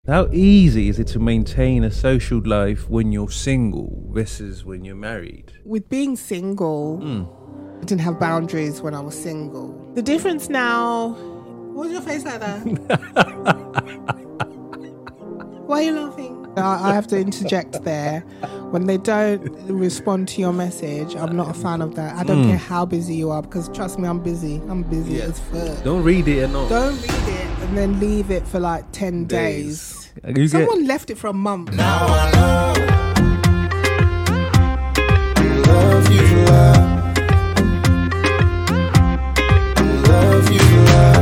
How easy is it to maintain a social life when you're single versus when you're married? With being single, I didn't have boundaries when I was single. The difference now... What's your face like that? Why are you laughing? I have to interject there. When they don't respond to your message, I'm not a fan of that. I don't care how busy you are, because trust me, I'm busy. I'm busy as fuck. Don't read it and all. Don't read it and then leave it for like 10 days. Someone left it for a month. Now I know love you for love. Love you for love.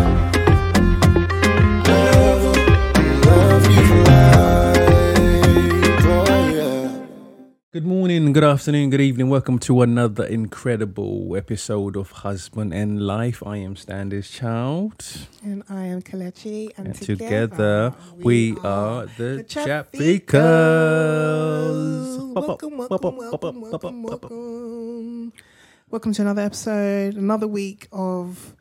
Love you for life. Oh, yeah. Good morning, good afternoon, good evening. Welcome to another incredible episode of Husband and Life. I am Standish Child. And I am Kelechi. And together we are the Chatfikers. Welcome to another episode, another week of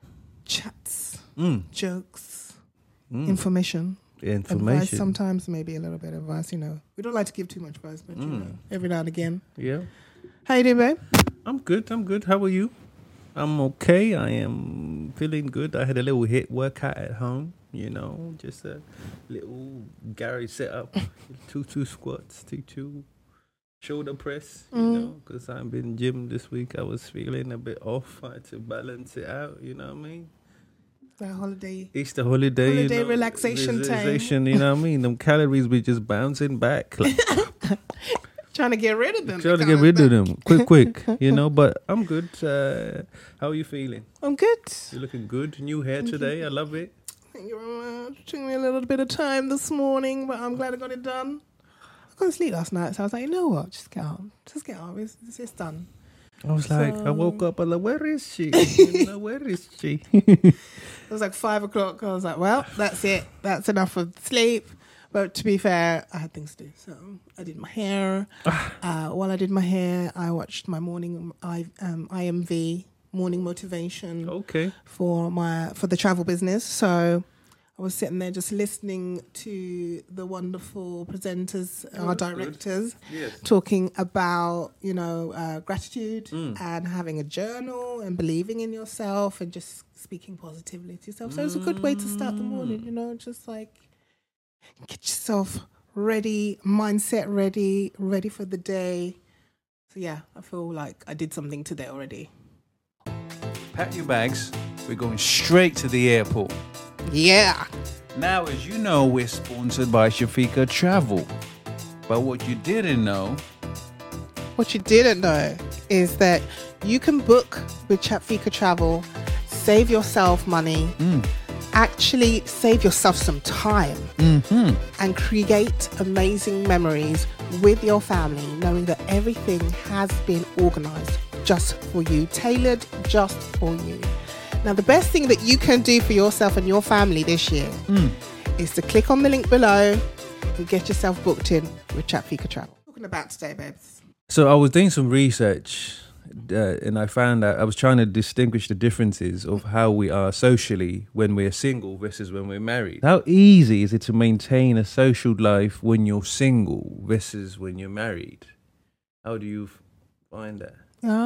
chats, jokes, information. Advice, sometimes maybe a little bit of advice, you know. We don't like to give too much advice, but you know, every now and again. Yeah. How you doing, babe? I'm good. How are you? I'm okay. I am feeling good. I had a little HIIT workout at home, you know, just a little Gary setup, two squats, two shoulder press, you know, because I've been gym this week. I was feeling a bit off. I had to balance it out, you know what I mean? That holiday. Easter holiday. Holiday relaxation time. You know what I mean? Them calories be just bouncing back. Like, trying to get rid of them. Trying to get rid of them. Quick, you know, but I'm good. How are you feeling? I'm good. You're looking good. New hair today. I love it. Thank you very much. Took me a little bit of time this morning, but I'm glad I got it done. I couldn't sleep last night, so I was like, you know what? Just get on. It's done. I was like, I woke up, I'm like, where is she? You know, where is she? It was like 5 o'clock. I was like, well, that's it. That's enough of sleep. But to be fair, I had things to do. So I did my hair. While I did my hair, I watched my morning IMV, morning motivation. Okay. For the travel business. So I was sitting there just listening to the wonderful presenters, our directors, talking about, you know, gratitude and having a journal and believing in yourself and just speaking positively to yourself. So it's a good way to start the morning, you know, just like get yourself ready, mindset ready for the day. So yeah, I feel like I did something today already. Pack your bags. We're going straight to the airport. Yeah. Now, as you know, we're sponsored by Shafika Travel. But what you didn't know is that you can book with Shafika Travel, save yourself money, actually save yourself some time, and create amazing memories with your family, knowing that everything has been organized just for you, tailored just for you. Now, the best thing that you can do for yourself and your family this year is to click on the link below and get yourself booked in with Chatfika Travel. What are we talking about today, babes? So I was doing some research and I found that I was trying to distinguish the differences of how we are socially when we're single versus when we're married. How easy is it to maintain a social life when you're single versus when you're married? How do you find that?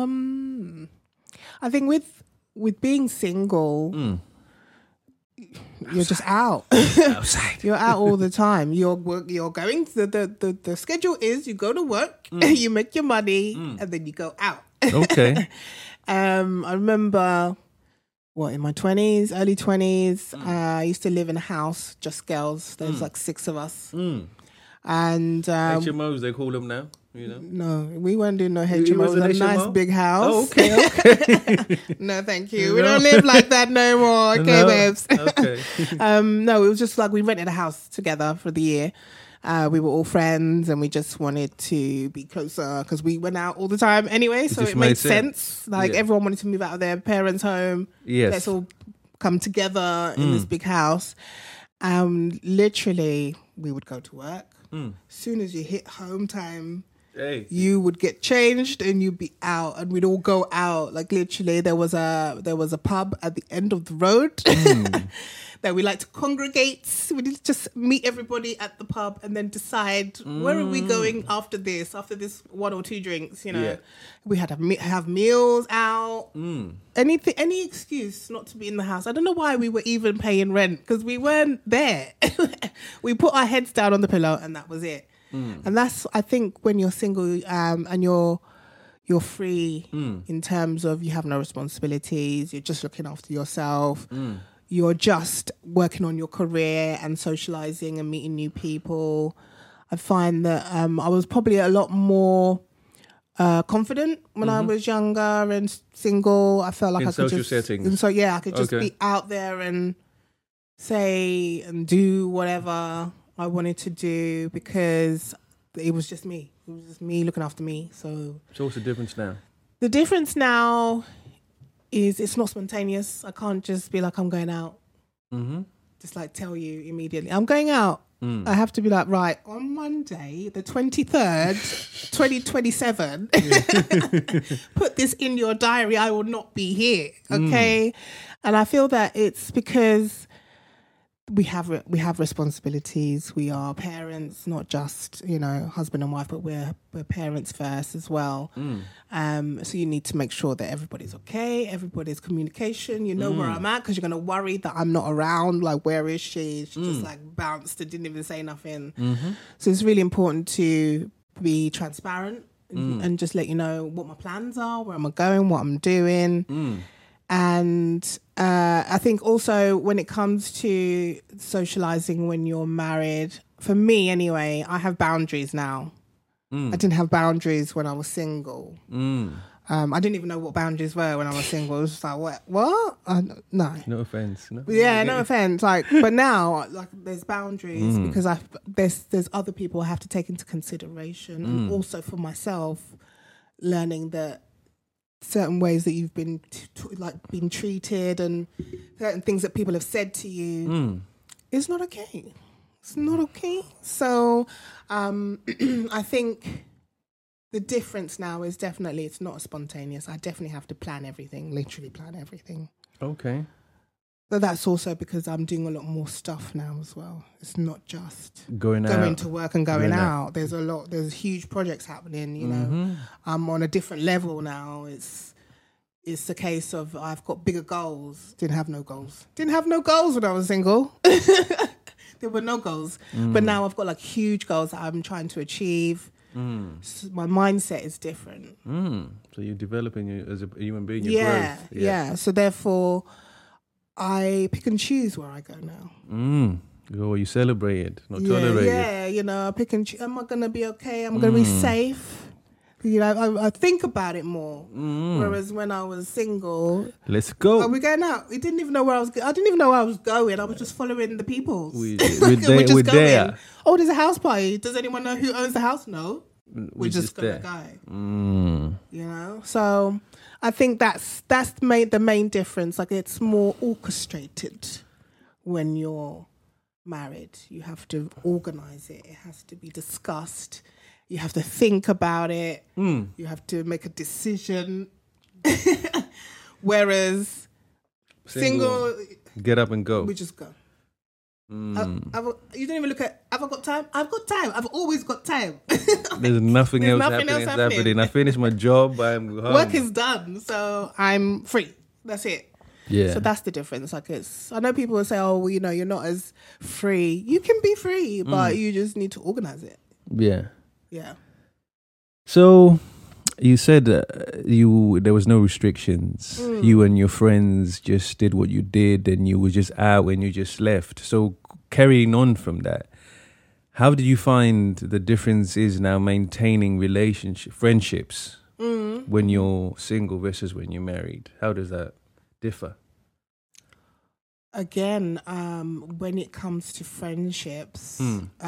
I think with being single, you're just out. Outside. You're out all the time. You're going to the schedule is you go to work, you make your money, and then you go out. Okay. I remember in my 20s, early 20s, I used to live in a house, just girls. There was like 6 of us. And HMOs, they call them now. You know? No, we weren't doing no HMO. It was a nice big house. Oh, okay. No, thank you. We don't live like that no more. Okay, babes. Okay. No, it was just like we rented a house together for the year. We were all friends and we just wanted to be closer because we went out all the time anyway. So it made sense. Like everyone wanted to move out of their parents' home. Yes. Let's all come together in this big house. Literally, we would go to work. As soon as you hit home time, Hey. You would get changed and you'd be out, and we'd all go out. Like literally, there was a pub at the end of the road that we like to congregate. We did just meet everybody at the pub and then decide where are we going after this 1 or 2 drinks. You know, Yeah. we had to have meals out. Any excuse not to be in the house. I don't know why we were even paying rent, because we weren't there. We put our heads down on the pillow and that was it. And that's, I think, when you're single and you're free in terms of you have no responsibilities, you're just looking after yourself, you're just working on your career and socializing and meeting new people. I find that I was probably a lot more confident when I was younger and single. I felt like In I could social just, settings. and so yeah, I could just Okay. be out there and say and do whatever I wanted to do, because it was just me. It was just me looking after me. So So what's the difference now? the difference now is it's not spontaneous. I can't just be like, I'm going out. Just like tell you immediately, I'm going out. I have to be like, right, on Monday, the 23rd, 2027, put this in your diary. I will not be here. Okay. And I feel that it's because we have responsibilities. We are parents, not just, you know, husband and wife, but we're parents first as well. So you need to make sure that everybody's okay, everybody's communication. You know where I'm at, because you're going to worry that I'm not around. Like, where is she? She just like bounced and didn't even say nothing. So it's really important to be transparent and just let you know what my plans are, where am I going, what I'm doing. And I think also when it comes to socializing when you're married, for me anyway, I have boundaries now. I didn't have boundaries when I was single. I didn't even know what boundaries were when I was single. It was just like, what? No. No offense. No. Yeah, no offense. Like, but now, like, there's boundaries because there's other people I have to take into consideration, and also for myself, learning that certain ways that you've been been treated and certain things that people have said to you is not okay. It's not okay. So I think the difference now is definitely it's not spontaneous. I definitely have to plan everything, literally plan everything. Okay. But that's also because I'm doing a lot more stuff now as well. It's not just Going going out. to work and going out. There's huge projects happening, you know. I'm on a different level now. It's the case of I've got bigger goals. Didn't have no goals when I was single. There were no goals. But now I've got like huge goals that I'm trying to achieve. So my mindset is different. So you're developing as a human being. Your Yeah, growth. yeah. So therefore, I pick and choose where I go now. Oh, you celebrate it, not tolerate it. Yeah, you know, I pick and choose. Am I going to be okay? I'm going to be safe. You know, I think about it more. Whereas when I was single, Let's go. are we going out? We didn't even know where I was. I didn't even know where I was going. I was just following the people. We're just there. Oh, there's a house party. Does anyone know who owns the house? No. We're just gonna go. You know. So I think that's the main difference. Like, it's more orchestrated when you're married. You have to organize it. It has to be discussed. You have to think about it. You have to make a decision. Whereas single, Get up and go. we just go. You don't even look at, have I got time? I've got time. I've always got time. There's nothing else nothing else happening. happening. I finished my job. I'm home. Work is done. So I'm free. That's it. Yeah. So that's the difference. Like, I know people will say, oh, well, you know, you're not as free. You can be free, but you just need to organize it. Yeah. Yeah. So you said there was no restrictions. You and your friends just did what you did, and you were just out and you just left. So carrying on from that, how did you find the difference is now maintaining friendships when you're single versus when you're married? How does that differ? Again, when it comes to friendships,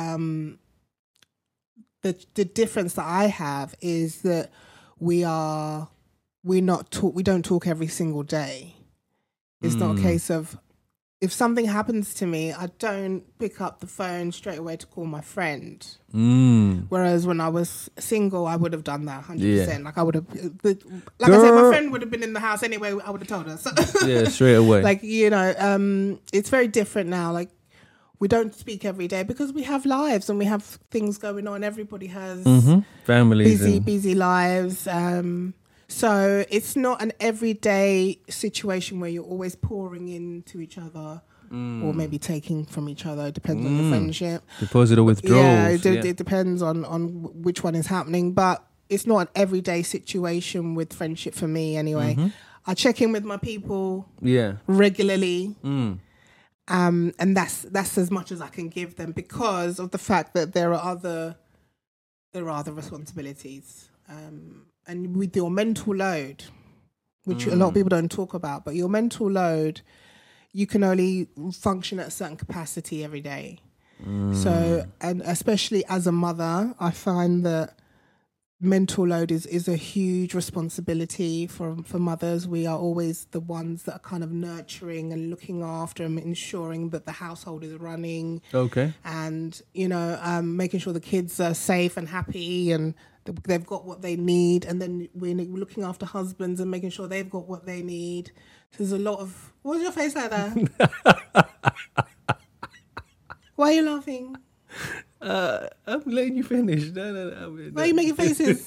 the difference that I have is that we don't talk every single day. It's not a case of if something happens to me, I don't pick up the phone straight away to call my friend. Whereas when I was single, I would have done that 100%. Yeah. Like I would have, like I said, my friend would have been in the house anyway. I would have told her. So, Yeah, straight away. like, you know, it's very different now. Like we don't speak every day because we have lives and we have things going on. Everybody has Families. busy lives. So it's not an everyday situation where you're always pouring into each other or maybe taking from each other. It depends on the friendship. Deposit or withdrawals. Yeah, it depends on which one is happening. But it's not an everyday situation with friendship for me anyway. I check in with my people Yeah. regularly. And that's as much as I can give them because of the fact that there are other responsibilities. And with your mental load, which a lot of people don't talk about, but your mental load, you can only function at a certain capacity every day. So, and especially as a mother, I find that mental load is a huge responsibility for mothers. We are always the ones that are kind of nurturing and looking after and ensuring that the household is running. Okay. And, you know, making sure the kids are safe and happy and they've got what they need. And then we're looking after husbands and making sure they've got what they need. So there's a lot of... What's your face like that? Why are you laughing? I'm letting you finish. No. Why are you making faces?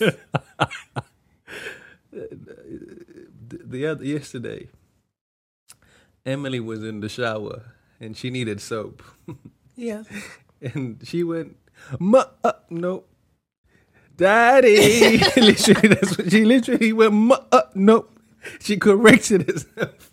Yesterday, Emily was in the shower and she needed soap. Yeah. And she went, no. Daddy. Literally, that's what she literally went, no. She corrected herself.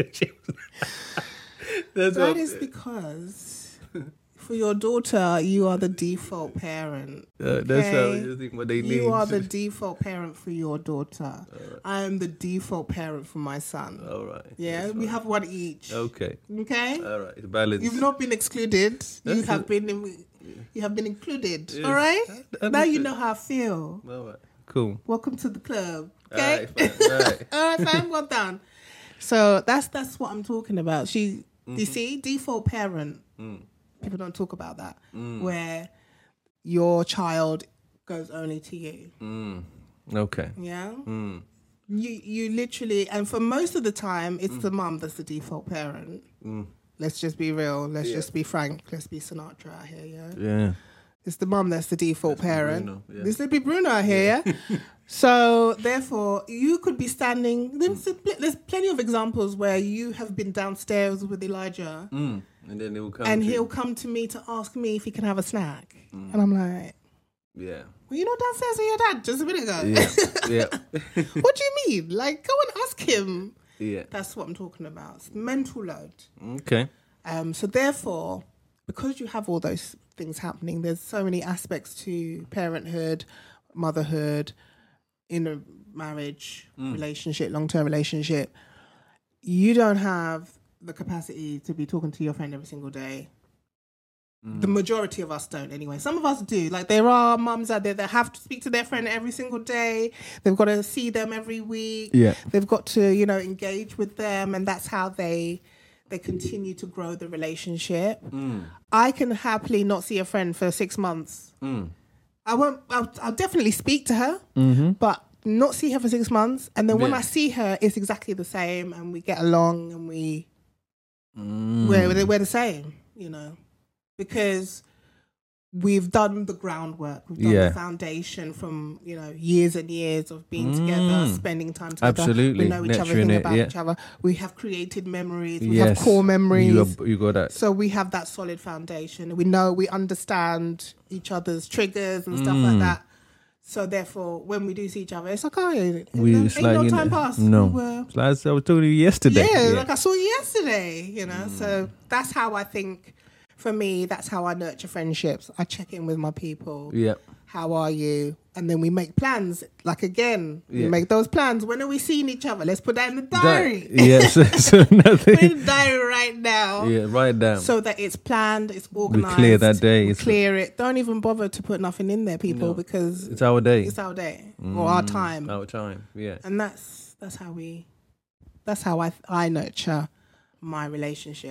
That is because for your daughter, you are the default parent. That's how okay? you think what they need. You are the default parent for your daughter. I am the default parent for my son. All right. Yeah, we have one each. Okay. Okay? All right. It's balanced. You've not been excluded. You have been included. Yes. All right? I Now you understand. know how I feel. All right. Cool. Welcome to the club. All Okay? right. Fine. All right. All right, fam, well done. So that's what I'm talking about. You see, default parent. People don't talk about that. Where your child goes only to you. Okay. Yeah. You literally, and for most of the time, it's the mum that's the default parent. Let's just be real. Let's just be frank. Let's be Sinatra out here. Yeah. Yeah. It's the mum that's the default parent. Bruno, yeah. This will be Bruno out here. Yeah? So therefore, you could be standing. There's plenty of examples where you have been downstairs with Elijah, And then they will come. and to- he'll come to me to ask me if he can have a snack, and I'm like, Yeah. "Well, you're not downstairs with your dad just a minute ago. Yeah. What do you mean? Like, go and ask him." Yeah. That's what I'm talking about. It's mental load. Okay. So therefore, because you have all those things happening, there's so many aspects to parenthood, motherhood, in a marriage, relationship, long-term relationship. You don't have the capacity to be talking to your friend every single day. The majority of us don't anyway. Some of us do. Like there are mums out there that have to speak to their friend every single day. They've got to see them every week. Yeah. They've got to, you know, engage with them, and that's how they continue to grow the relationship. I can happily not see a friend for 6 months. I'll definitely speak to her, but not see her for 6 months. And then when Yeah. I see her, it's exactly the same, and we get along, and we're the same, you know, because we've done the groundwork. We've done Yeah. the foundation from, you know, years and years of being together, spending time together. Absolutely. We know each other, Nurturing thing it, about yeah. each other. We have created memories. We Yes. have core memories. You got that. So we have that solid foundation. We understand each other's triggers and stuff like that. So therefore, when we do see each other, it's like, oh, ain't no time passed. No. We were, It's like I was talking to you yesterday. yeah, like I saw you yesterday, you know. So that's how I think, for me, that's how I nurture friendships. I check in with my people. Yeah. How are you? And then we make plans. Like again, we Yeah. make those plans. When are we seeing each other? Let's put that in the diary. Yes. So Put it in nothing. the diary right now. Yeah. Write down. So that it's planned, it's organized. clear that day. We It's- clear it. Don't even bother to put nothing in there, people, because It's our day. it's our day or our time. Our time. Yeah. And that's how I nurture my relationships.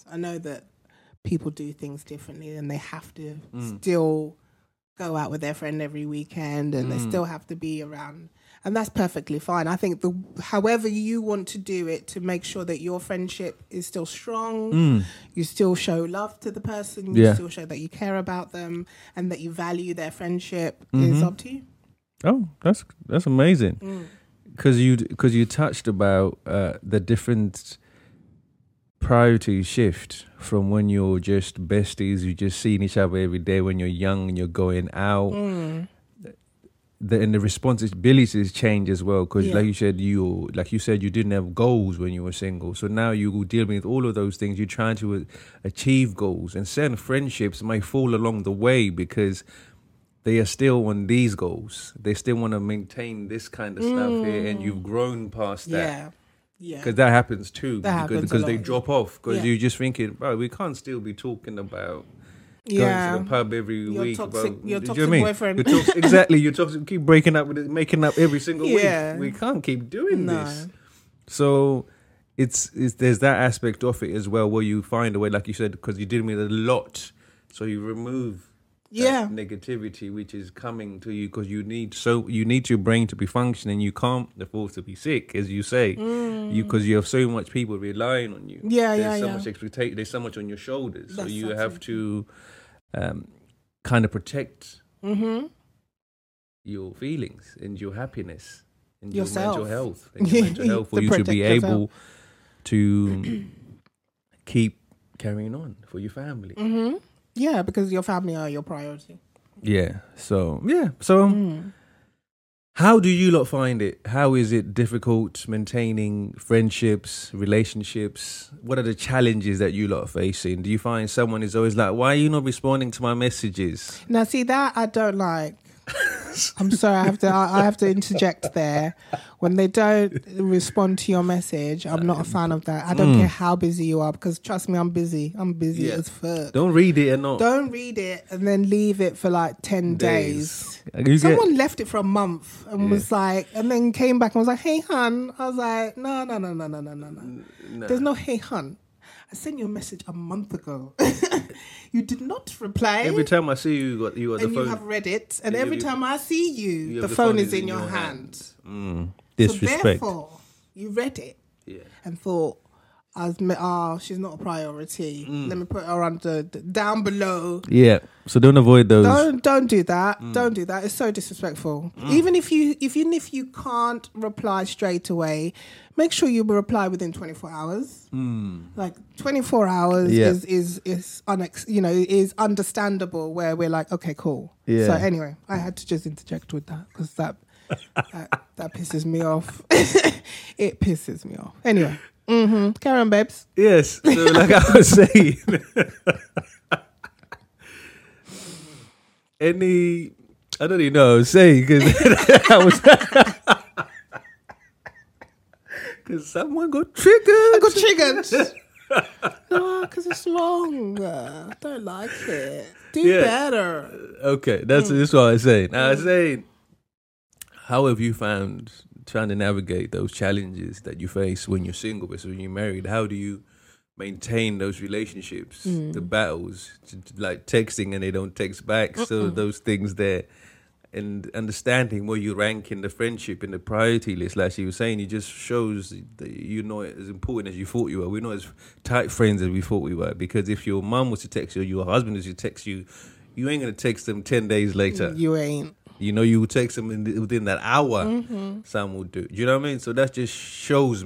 friendships. I know that people do things differently and they have to still go out with their friend every weekend and they still have to be around. And that's perfectly fine. I think however you want to do it to make sure that your friendship is still strong, you still show love to the person, you still show that you care about them and that you value their friendship is up to you. Oh, that's amazing. Because you touched about the different priority shift from when you're just besties, you just seeing each other every day when you're young and you're going out. And the responsibilities change as well because, like you said, you didn't have goals when you were single. So now you deal with all of those things. You're trying to achieve goals, and certain friendships might fall along the way because they are still on these goals. They still want to maintain this kind of stuff here, and you've grown past that. Yeah, because that happens too. Because they drop off because you're just thinking, bro, we can't still be talking about. Going to the pub every week. Your toxic boyfriend. Exactly. You're toxic. Keep breaking up with it, making up every single week. We can't keep doing this. So there's that aspect of it as well, where you find a way, like you said, because you're dealing with a lot. So you remove that negativity which is coming to you because you need your brain to be functioning. You can't afford to be sick, as you say, because you have so much people relying on you. There's so much expectation. There's so much on your shoulders. So you have to kind of protect your feelings and your happiness and yourself. Your mental health and your mental health for you to be able to keep carrying on for your family. Yeah, because your family are your priority. So how do you lot find it? How is it difficult maintaining friendships, relationships? What are the challenges that you lot are facing? Do you find someone is always like, why are you not responding to my messages? Now, see, that I don't like. I'm sorry, I have to interject there. When they don't respond to your message, I'm not a fan of that. I don't care how busy you are, because trust me, I'm busy. I'm busy as fuck. Don't read it and then leave it for like 10 days. Someone left it for a month and was like, and then came back and was like, hey, hun. I was like, no. There's no hey, hun. I sent you a message a month ago. You did not reply. Every time I see you, you got the phone. And you have read it. And every time I see you, the phone is in your hand. Disrespect. So therefore, you read it and thought, she's not a priority. Let me put her down below. Yeah. So don't avoid those. Don't do that. Don't do that. It's so disrespectful. Even if you can't reply straight away, make sure you reply within 24 hours. Like 24 hours is understandable. Where we're like, okay, cool. Yeah. So anyway, I had to just interject with that because that pisses me off. It pisses me off. Anyway. Carry on, babes. Yes. So like I was saying, I don't even know what I was saying because someone got triggered. I got triggered. No, because it's wrong. I don't like it. Do better. Okay, that's what I was saying. I was saying, how have you found trying to navigate those challenges that you face when you're single versus when you're married? How do you maintain those relationships, the battles, like texting and they don't text back, so those things there, and understanding where you rank in the friendship in the priority list? Like she was saying, it just shows that you're not as important as you thought you were. We're not as tight friends as we thought we were, because if your mum was to text you or your husband was to text you, you ain't going to text them 10 days later. You ain't. You know, you will text them within that hour. Some will do. Do you know what I mean? So that just shows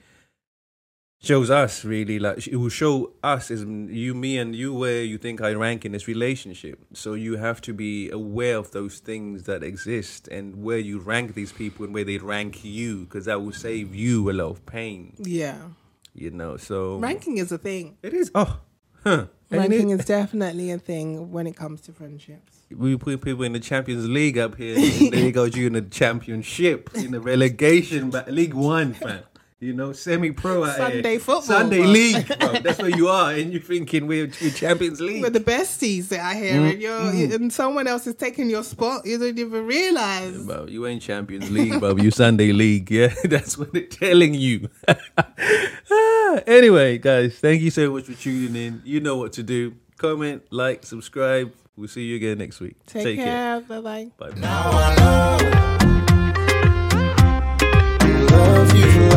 us really, like it will show us as me and you where you think I rank in this relationship. So you have to be aware of those things that exist and where you rank these people and where they rank you, because that will save you a lot of pain. Yeah. You know, so ranking is a thing. It is. Ranking is definitely a thing when it comes to friendships. We put people in the Champions League up here, and there you go, you in the Championship, in the relegation, but League One, fam. You know, semi-pro out Sunday here. football. Sunday league, bro. That's where you are, and you're thinking we're Champions League. We're the besties out here, and someone else is taking your spot. You don't even realize. Yeah, bro, you ain't Champions League, bro. You Sunday league, yeah. That's what they're telling you. Anyway, guys, thank you so much for tuning in. You know what to do. Comment, like, subscribe. We'll see you again next week. Take care. Bye-bye. Bye. Now I love you for